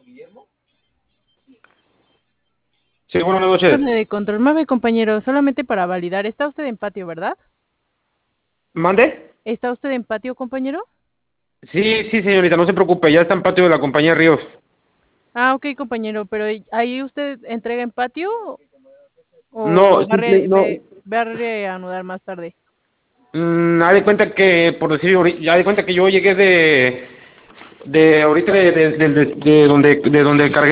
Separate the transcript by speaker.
Speaker 1: Sí, buenas noches.
Speaker 2: Torre de control. Mame, compañero, solamente para validar. Está usted en patio, ¿verdad?
Speaker 1: ¿Mande?
Speaker 2: ¿Está usted en patio, compañero?
Speaker 1: Sí, sí, señorita, no se preocupe, ya está en patio de la compañía Ríos.
Speaker 2: Ah, ok, compañero, pero ¿ahí usted entrega en patio o
Speaker 1: No, simple, no.
Speaker 2: va a reanudar más tarde?
Speaker 1: Haz de cuenta que, por decir, ya de cuenta que yo llegué de ahorita de donde cargué